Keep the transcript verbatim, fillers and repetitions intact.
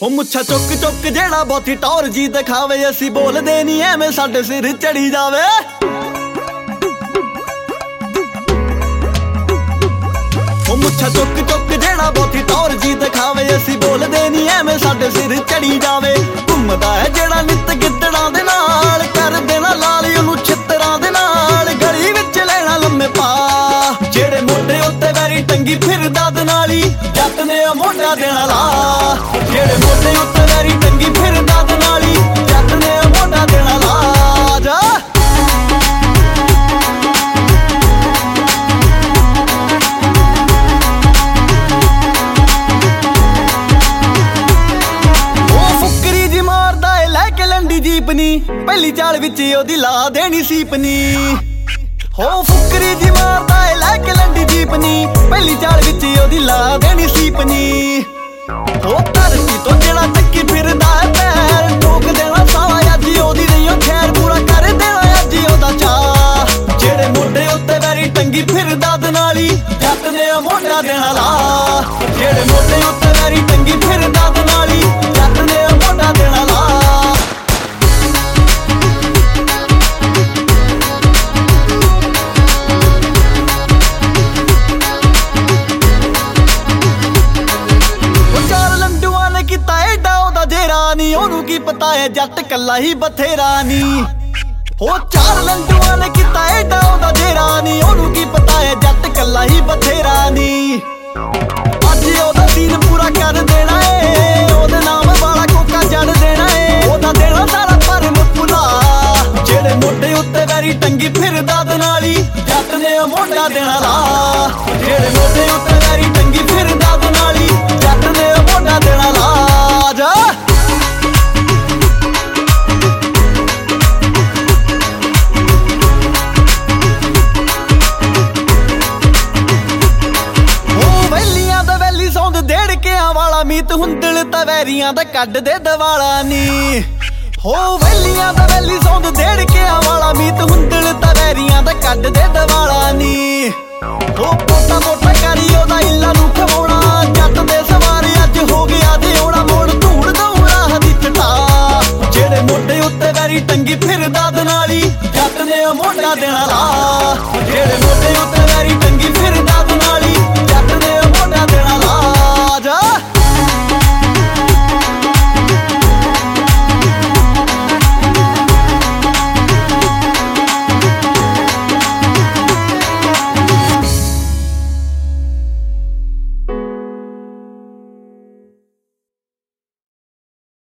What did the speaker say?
हो मुच्छा चुक चुक जेड़ा बहुती टौर जी दिखावे, असी बोलदे नी एवें साडे सिर चढ़ी जावे। हो मुच्छा चुक चुक जेड़ा बहुती टौर जी दिखावे, असी बोलदे नी एवें साडे सिर चढ़ी जावे। घुमदा है जेड़ा नित गिद्दड़ां दे नाल, कर देना लाल ओनू छित्तरां दे नाल। गली विच लेना लम्मे पा जेड़े मोढे उत्ते वैरी टंगी फिरदा दनाली, जट ने मोढा देना ला। जेड़े मोढे उत्ते वैरी टंगी फिरदा दनाली, जट ने मोढा देना ला। जा जीपनी पहली चाल विच ओदी ला देनी सीपनी। हो फुकरी जी मारदा है लैके लंडी जीपनी, पहली चाल विच ओदी ला देनी सीपनी। हो धरती तो जेड़ा चक्की फिरदा है पैर, ठोक देना सावा अज ओदी नहीं खैर, पूरा कर देना अज ओदा चाह। जेड़े मोढे उत्ते वैरी टंगी फिरदा दनाली, जट ने मोढा देना ला। जेड़े मोढे उत्ते वैरी टंगी फिरदा दनाली, जट ने मोढा देना ला। ओनू की पता है जट कला ही बथेरा नी। हो चार लंडुआ ने किता एडा ओदा जेरा नी, ओनू की पता है जट कला ही बथेरा नी। अज ओदा सीन पूरा कर देना है, ओदे नाम वाला कोका जड़ देना है, ओदा देना सारा भरम भुला। जेड़े मोढे उत्ते वैरी टंगी फिरदा दनाली, जट ने मोढा देना ला। जेड़े मोढे उत्ते वैरी टंगी फिरदा दनाली, जट ने मोढा देना ला। जा मीत हुंदल तवैरियां दा कड्ड दे दवाला नी। हो वैलियां दा वैली सौंद देड़ के वाला, मीत हुंदल तवैरियां दा कड्ड दे दवाला नी। हो पोटा पोटा करी ओदा इल्ला नू खवाउणा